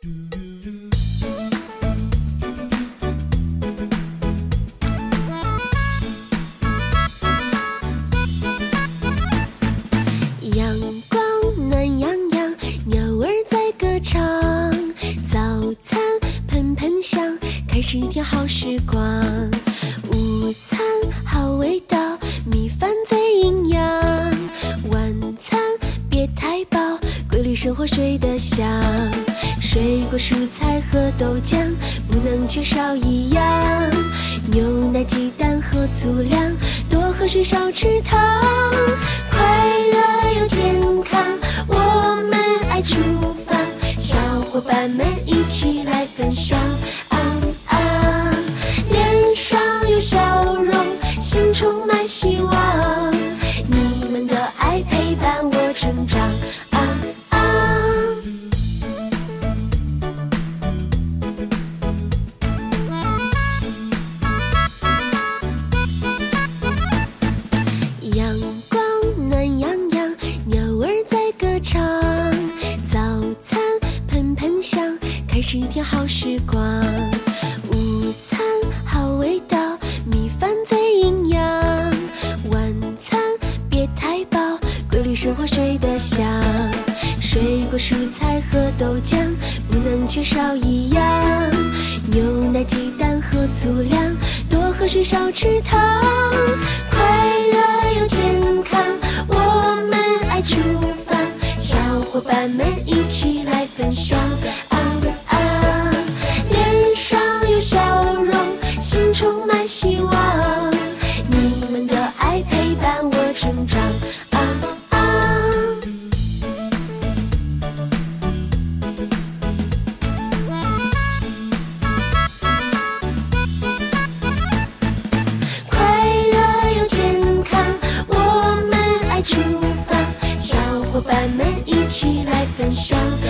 阳光暖洋洋，鸟儿在歌唱，早餐喷喷香，开始一天好时光。午餐好味道，米饭最营养。晚餐别太饱，规律生活睡得香。水果蔬菜和豆浆不能缺少一样，牛奶鸡蛋和粗粮，多喝水少吃糖。快乐又健康，我们爱厨房，小伙伴们一起来分享。脸上有笑容，心充满希望，你们的爱陪伴我成长。阳光暖洋洋，鸟儿在歌唱，早餐喷喷香，开始一天好时光。午餐好味道，米饭最营养。晚餐别太饱，规律生活睡得香。水果蔬菜和豆浆不能缺少一样，牛奶鸡蛋和粗粮，多喝水少吃糖。快乐又健康，我们爱厨房，小伙伴们一起来分享。脸上有笑容，心充满希望，你们的爱陪伴我成长。快乐又健康，我们爱厨房，小伙伴们一起来分享。